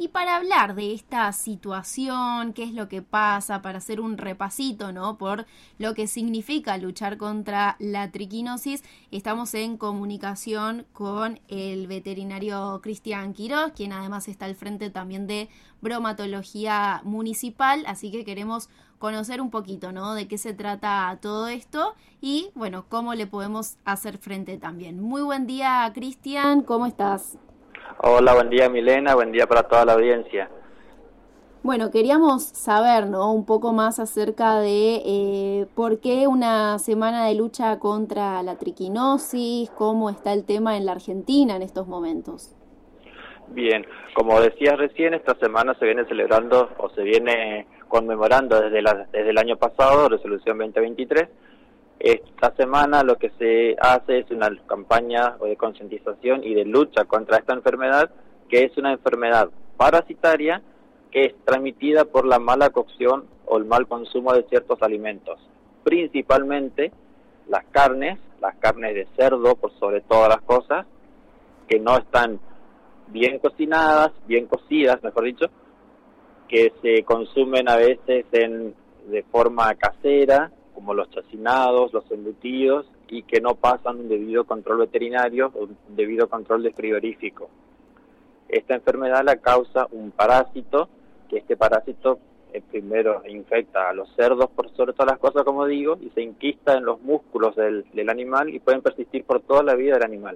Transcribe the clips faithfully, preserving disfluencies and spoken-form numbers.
para hablar de esta situación, qué es lo que pasa, para hacer un repasito, ¿no?, por lo que significa luchar contra la triquinosis, estamos en comunicación con el veterinario Cristian Quiroz, quien además está al frente también de bromatología municipal, así que queremos conocer un poquito, ¿no?, de qué se trata todo esto y, bueno, cómo le podemos hacer frente también. Muy buen día, Cristian, ¿cómo estás? Hola, buen día, Milena, buen día para toda la audiencia. Bueno, queríamos saber, ¿no?, un poco más acerca de eh, por qué una semana de lucha contra la triquinosis, cómo está el tema en la Argentina en estos momentos. Bien, como decías recién, esta semana se viene celebrando o se viene conmemorando desde, la, desde el año pasado, resolución veinte veintitrés. Esta semana lo que se hace es una campaña de concientización y de lucha contra esta enfermedad, que es una enfermedad parasitaria que es transmitida por la mala cocción o el mal consumo de ciertos alimentos, principalmente las carnes, las carnes de cerdo por sobre todas las cosas, que no están bien cocinadas, bien cocidas, mejor dicho, que se consumen a veces en, de forma casera, como los chacinados, los embutidos, y que no pasan un debido control veterinario o un debido control de frigorífico. Esta enfermedad la causa un parásito, que este parásito eh, primero infecta a los cerdos por sobre todas las cosas, como digo, y se enquista en los músculos del, del animal y pueden persistir por toda la vida del animal.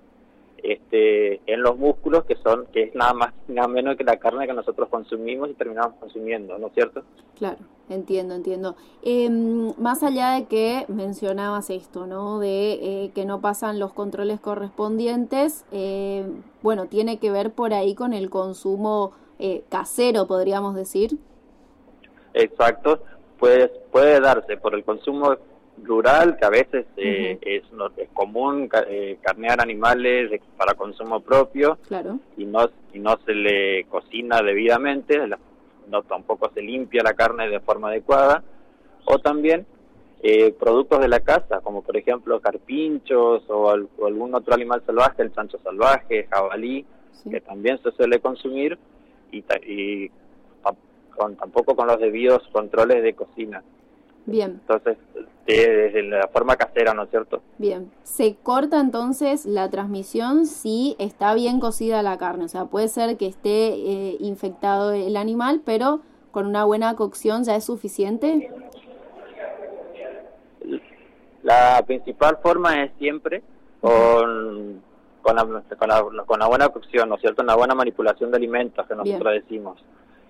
Este, en los músculos, que son que es nada más nada menos que la carne que nosotros consumimos y terminamos consumiendo, ¿no es cierto? Claro, entiendo, entiendo. Eh, más allá de que mencionabas esto, ¿no?, de eh, que no pasan los controles correspondientes, eh, bueno, tiene que ver por ahí con el consumo eh, casero, podríamos decir. Exacto, puede, puede darse por el consumo rural, que a veces eh, uh-huh. es, no, es común eh, carnear animales de, para consumo propio, claro, y no y no se le cocina debidamente, la, no tampoco se limpia la carne de forma adecuada, o también eh, productos de la casa, como por ejemplo carpinchos o, al, o algún otro animal salvaje, el chancho salvaje, jabalí, sí, que también se suele consumir, y, y con, tampoco con los debidos controles de cocina. Bien. Entonces, desde la forma casera, ¿no es cierto? Bien. Se corta entonces la transmisión si está bien cocida la carne. O sea, puede ser que esté eh, infectado el animal, pero con una buena cocción ya es suficiente. La principal forma es siempre con, con, la, con, la, con la buena cocción, ¿no es cierto? Una buena manipulación de alimentos, que nosotros bien decimos.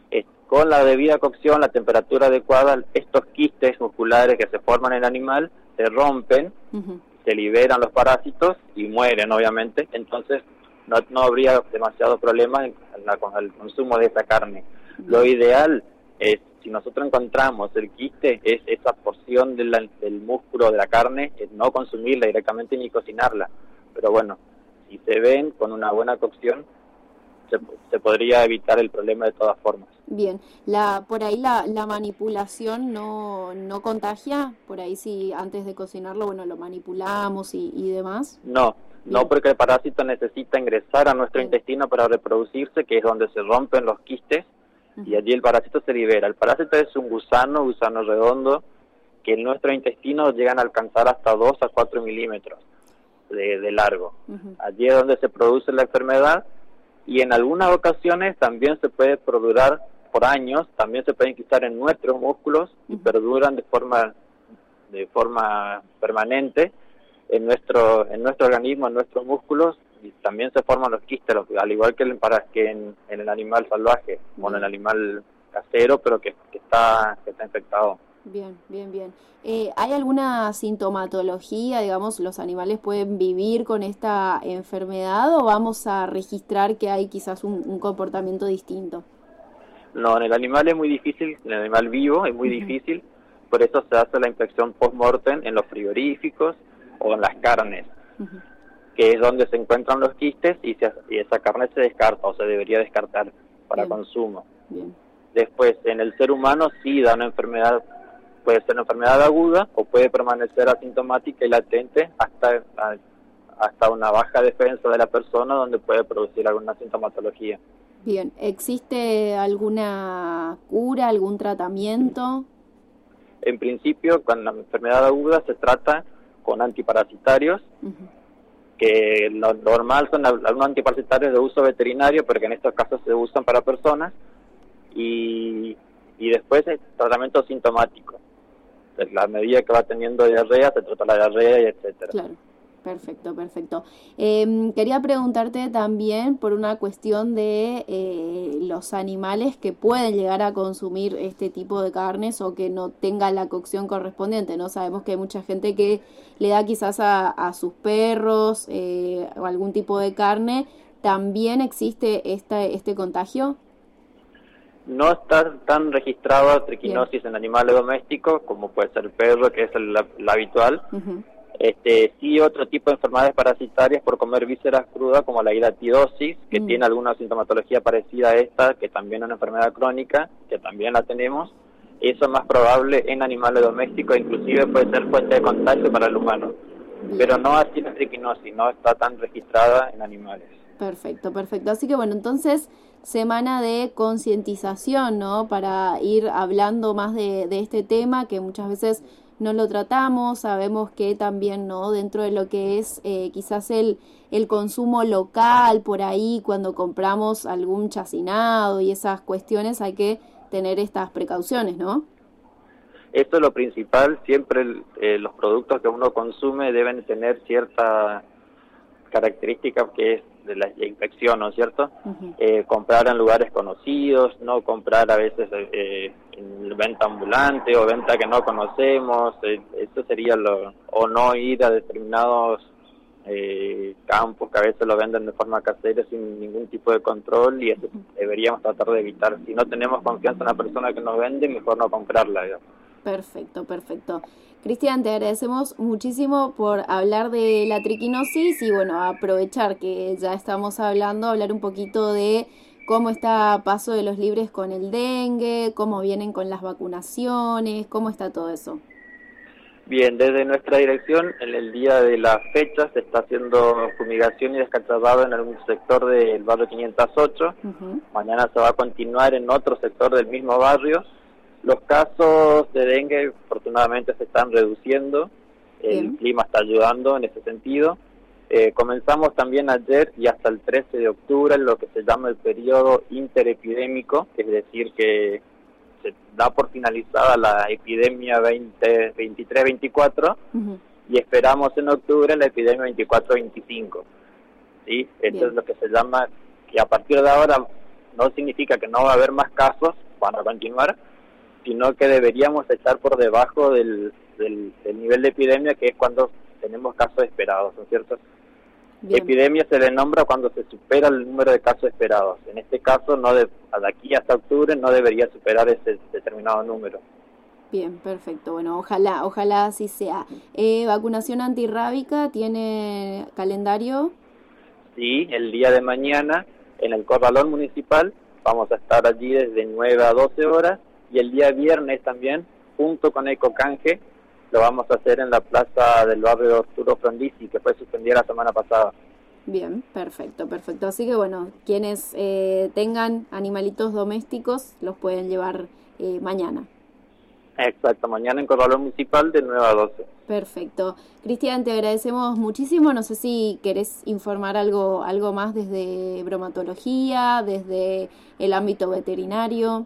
Con la debida cocción, la temperatura adecuada, estos quistes musculares que se forman en el animal se rompen, uh-huh, se liberan los parásitos y mueren, obviamente. Entonces no, no habría demasiado problema en la, con el consumo de esa carne. Uh-huh. Lo ideal es, si nosotros encontramos el quiste, es esa porción de la, del músculo de la carne, es no consumirla directamente ni cocinarla. Pero bueno, si se ven con una buena cocción, se, se podría evitar el problema de todas formas. Bien, la por ahí la, la manipulación no, no contagia, por ahí si antes de cocinarlo, bueno, lo manipulamos y, y demás. No, bien, no, porque el parásito necesita ingresar a nuestro bien intestino para reproducirse, que es donde se rompen los quistes, uh-huh, y allí el parásito se libera. El parásito es un gusano, gusano redondo, que en nuestro intestino llegan a alcanzar hasta dos a cuatro milímetros de, de largo. Uh-huh. Allí es donde se produce la enfermedad, y en algunas ocasiones también se puede perdurar por años, también se pueden quitar en nuestros músculos y uh-huh, perduran de forma de forma permanente en nuestro en nuestro organismo, en nuestros músculos, y también se forman los quistes, al igual que, el, para, que en, en el animal salvaje, uh-huh, o en el animal casero, pero que, que está que está infectado. Bien, bien, bien. Eh, ¿Hay alguna sintomatología, digamos, los animales pueden vivir con esta enfermedad o vamos a registrar que hay quizás un, un comportamiento distinto? No, en el animal es muy difícil, en el animal vivo es muy uh-huh, difícil, por eso se hace la inspección post-mortem en los frigoríficos o en las carnes, uh-huh, que es donde se encuentran los quistes y, se, y esa carne se descarta o se debería descartar para bien consumo. Bien. Después, en el ser humano sí da una enfermedad, puede ser una enfermedad aguda o puede permanecer asintomática y latente hasta, hasta una baja defensa de la persona, donde puede producir alguna sintomatología. Bien, ¿existe alguna cura, algún tratamiento? En principio, con la enfermedad aguda se trata con antiparasitarios, uh-huh. que lo normal son algunos antiparasitarios de uso veterinario, pero que en estos casos se usan para personas, y, y después el tratamiento sintomático. A medida que va teniendo diarrea, se trata la diarrea y etcétera. Claro. Perfecto, perfecto. Eh, quería preguntarte también por una cuestión de eh, los animales que pueden llegar a consumir este tipo de carnes o que no tengan la cocción correspondiente, ¿no? Sabemos que hay mucha gente que le da quizás a, a sus perros eh, o algún tipo de carne. ¿También existe esta, este contagio? No está tan registrado triquinosis Bien. en animales domésticos como puede ser el perro, que es el, la, la habitual. Uh-huh. Este, sí, otro tipo de enfermedades parasitarias por comer vísceras crudas, como la hiratidosis, que mm. tiene alguna sintomatología parecida a esta, que también es una enfermedad crónica, que también la tenemos. Eso es más probable en animales domésticos, inclusive puede ser fuente de contagio para el humano. Bien. Pero no así la triquinosis, no está tan registrada en animales. Perfecto, perfecto. Así que bueno, entonces, semana de concientización, ¿no? Para ir hablando más de, de este tema, que muchas veces no lo tratamos, sabemos que también, ¿no? Dentro de lo que es eh, quizás el, el consumo local, por ahí, cuando compramos algún chacinado y esas cuestiones, hay que tener estas precauciones, ¿no? Esto es lo principal, siempre eh, los productos que uno consume deben tener cierta característica que es de la infección, ¿no es cierto? Uh-huh. Eh, comprar en lugares conocidos, no comprar a veces eh, en venta ambulante o venta que no conocemos, eh, eso sería lo, o no ir a determinados eh, campos que a veces lo venden de forma casera sin ningún tipo de control, y eso uh-huh. deberíamos tratar de evitar. Si no tenemos confianza en la persona que nos vende, mejor no comprarla, digamos. Perfecto, perfecto. Cristian, te agradecemos muchísimo por hablar de la triquinosis y bueno, aprovechar que ya estamos hablando, hablar un poquito de cómo está Paso de los Libres con el dengue, cómo vienen con las vacunaciones, cómo está todo eso. Bien, desde nuestra dirección, en el día de la fecha se está haciendo fumigación y descacharrado en algún sector del barrio quinientos ocho. Uh-huh. Mañana se va a continuar en otro sector del mismo barrio. Los casos de dengue, afortunadamente, se están reduciendo. El Bien. clima está ayudando en ese sentido. Eh, comenzamos también ayer y hasta el trece de octubre en lo que se llama el periodo interepidémico, es decir, que se da por finalizada la epidemia veinte veintitrés veinticuatro uh-huh. y esperamos en octubre la epidemia veinticuatro veinticinco. ¿Sí? Esto Bien. es lo que se llama, que a partir de ahora no significa que no va a haber más casos, van a continuar, sino que deberíamos estar por debajo del, del, del nivel de epidemia, que es cuando tenemos casos esperados, ¿no es cierto? Bien. Epidemia se le nombra cuando se supera el número de casos esperados. En este caso, no de, de aquí hasta octubre no debería superar ese determinado número. Bien, perfecto. Bueno, ojalá, ojalá así sea. Eh, ¿Vacunación antirrábica tiene calendario? Sí, el día de mañana en el Corralón Municipal vamos a estar allí desde nueve a doce horas. Y el día viernes también, junto con Ecocanje, lo vamos a hacer en la plaza del barrio Arturo Frondizi, que fue suspendida la semana pasada. Bien, perfecto, perfecto. Así que bueno, quienes eh, tengan animalitos domésticos los pueden llevar eh, mañana. Exacto, mañana en Corralón Municipal de nueve a doce. Perfecto. Cristian, te agradecemos muchísimo. No sé si querés informar algo, algo más desde bromatología, desde el ámbito veterinario.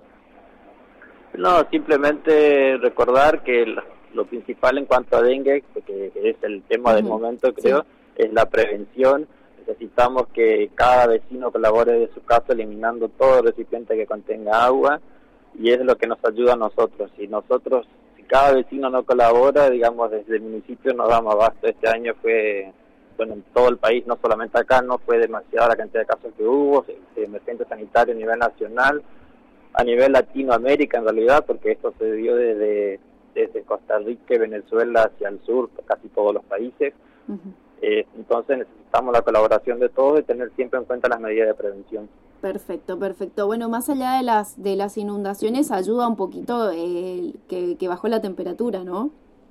No, simplemente recordar que lo principal en cuanto a dengue, que, que es el tema uh-huh. del momento, creo, sí. es la prevención. Necesitamos que cada vecino colabore de su casa eliminando todo recipiente que contenga agua, y es lo que nos ayuda a nosotros. Si nosotros, si cada vecino no colabora, digamos, desde el municipio no damos abasto. Este año fue, bueno, en todo el país, no solamente acá, no fue demasiada la cantidad de casos que hubo, de emergencia sanitaria a nivel nacional, a nivel Latinoamérica en realidad, porque esto se dio desde, desde Costa Rica y Venezuela hacia el sur, casi todos los países. Uh-huh. eh, entonces necesitamos la colaboración de todos y tener siempre en cuenta las medidas de prevención. Perfecto, perfecto. Bueno, más allá de las de las inundaciones, ayuda un poquito eh, que, que bajó la temperatura, ¿no?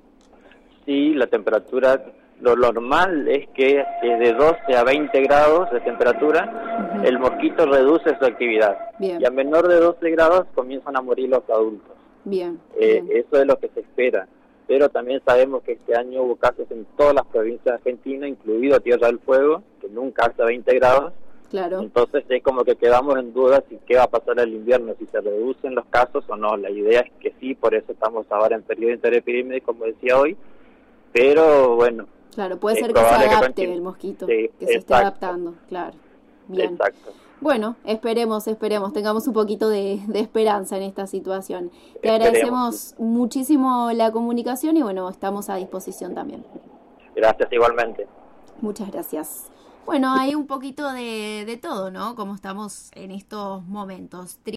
Sí, la temperatura, lo normal es que es de doce a veinte grados de temperatura. Uh-huh. el mosquito reduce su actividad. Bien. Y a menor de doce grados comienzan a morir los adultos. Bien, Eh, bien. Eso es lo que se espera. Pero también sabemos que este año hubo casos en todas las provincias de Argentina, incluido Tierra del Fuego, que nunca hace veinte grados. Claro. Entonces es como que quedamos en duda si qué va a pasar el invierno, si se reducen los casos o no. La idea es que sí, por eso estamos ahora en periodo interepidémico, como decía hoy, pero bueno. Claro, puede es ser que se probable que adapte continúe. el mosquito, Sí, que se esté exacto. adaptando, claro. Bien. Exacto. Bueno, esperemos, esperemos, tengamos un poquito de, de esperanza en esta situación. Te Esperemos, agradecemos sí. muchísimo la comunicación y bueno, estamos a disposición también. Gracias igualmente. Muchas gracias. Bueno, hay un poquito de, de todo, ¿no? Como estamos en estos momentos.